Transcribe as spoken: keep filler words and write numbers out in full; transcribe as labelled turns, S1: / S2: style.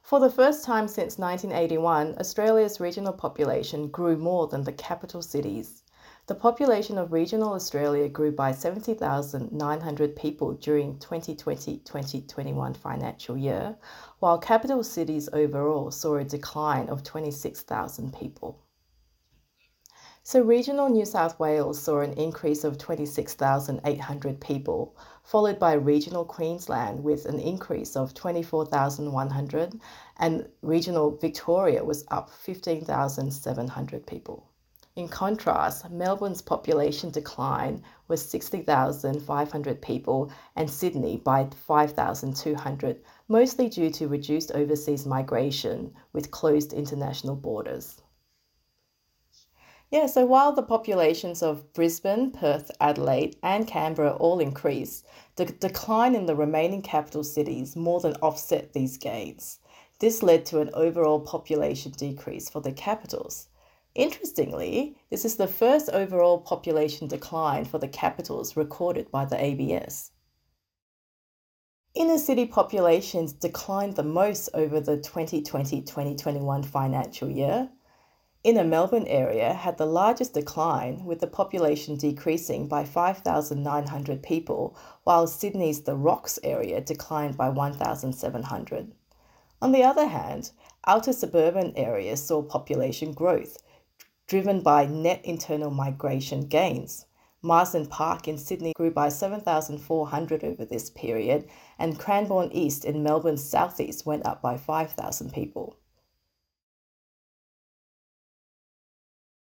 S1: For the first time since nineteen eighty-one, Australia's regional population grew more than the capital cities. The population of regional Australia grew by seventy thousand nine hundred people during twenty twenty to twenty twenty-one financial year, while capital cities overall saw a decline of twenty-six thousand people. So regional New South Wales saw an increase of twenty-six thousand eight hundred people, followed by regional Queensland with an increase of twenty-four thousand one hundred, and regional Victoria was up fifteen thousand seven hundred people. In contrast, Melbourne's population decline was sixty thousand five hundred people and Sydney by five thousand two hundred, mostly due to reduced overseas migration with closed international borders. Yeah, so while the populations of Brisbane, Perth, Adelaide, and Canberra all increased, the decline in the remaining capital cities more than offset these gains. This led to an overall population decrease for the capitals. Interestingly, this is the first overall population decline for the capitals recorded by the A B S. Inner city populations declined the most over the twenty twenty to twenty twenty-one financial year. Inner Melbourne area had the largest decline, with the population decreasing by five thousand nine hundred people, while Sydney's The Rocks area declined by one thousand seven hundred. On the other hand, outer suburban areas saw population growth, driven by net internal migration gains. Marsden Park in Sydney grew by seven thousand four hundred over this period, and Cranbourne East in Melbourne's southeast went up by five thousand people.